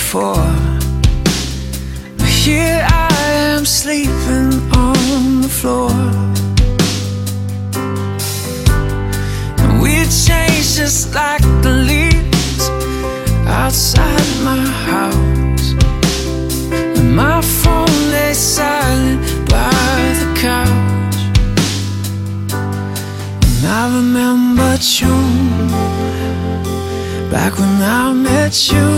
before. But here I am sleeping on the floor. And we changed just like the leaves outside my house. And my phone lay silent by the couch. And I remember June, back when I met you,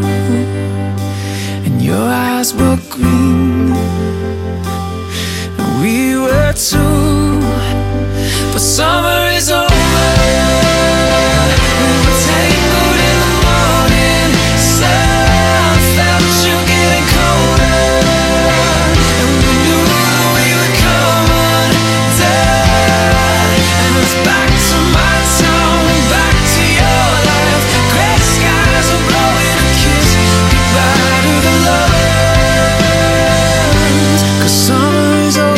and your eyes were green, and we were two. But summer is over. We were tangled in the morning sun, felt you getting colder, and we knew we would come undone. And it's back to my town, back to your life. Gray skies are blowing a kiss goodbye to the lovers, 'cause summer is over.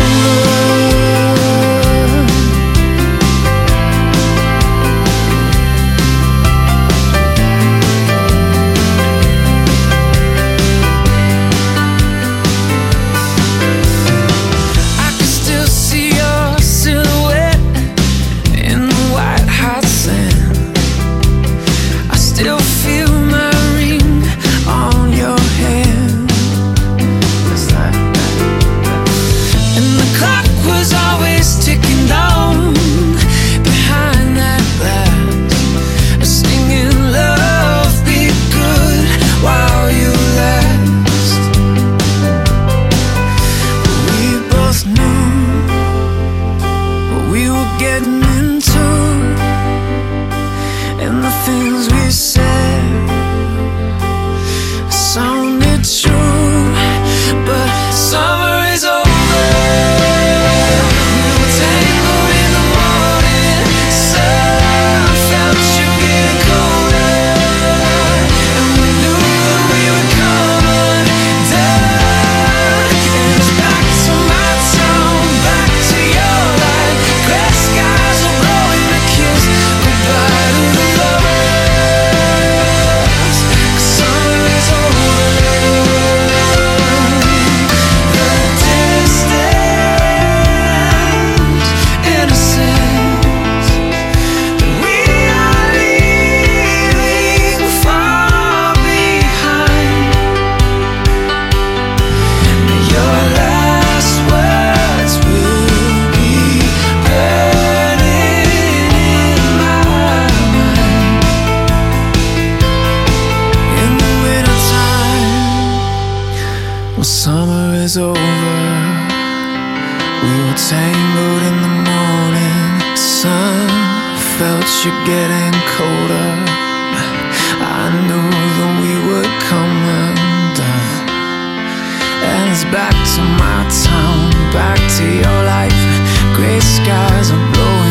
I can still see your silhouette in the white hot sand. I still feel my ring on your hand. And the clock was always ticking down behind that glass, singing love be good while you last. But we both knew what we were getting into, and the things we said sounded true. But summer is over. We were tangled in the morning sun, felt you getting colder, and we knew that we would come undone. And it's back to my town, back to your life. Gray skies are blowing a kiss goodbye to the lovers, 'cause summer is over. The distance, innocence, we are leaving far behind. Your last words will be burning in my mind. In the wintertime, when summer is over, we were tangled in the morning sun, felt you getting colder. I knew that we would come undone. And it's back to my town, back to your life. Gray skies are blowing